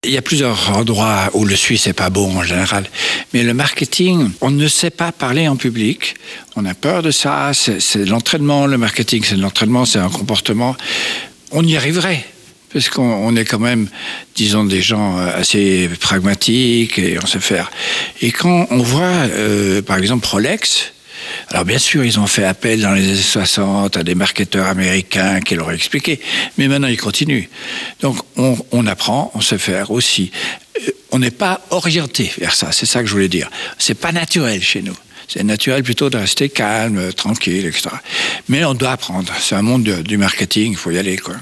Il y a plusieurs endroits où le suisse n'est pas bon en général. Mais le marketing, on ne sait pas parler en public. On a peur de ça. C'est l'entraînement, le marketing, c'est de l'entraînement, c'est un comportement. On y arriverait. Parce qu'on est quand même, disons, des gens assez pragmatiques et on sait faire. Et quand on voit, par exemple, Rolex, alors bien sûr, ils ont fait appel dans les années 60 à des marketeurs américains qui leur ont expliqué, mais maintenant ils continuent. Donc on apprend, on sait faire aussi. On n'est pas orienté vers ça, c'est ça que je voulais dire. C'est pas naturel chez nous. C'est naturel plutôt de rester calme, tranquille, etc. Mais on doit apprendre. C'est un monde du marketing, il faut y aller, quoi.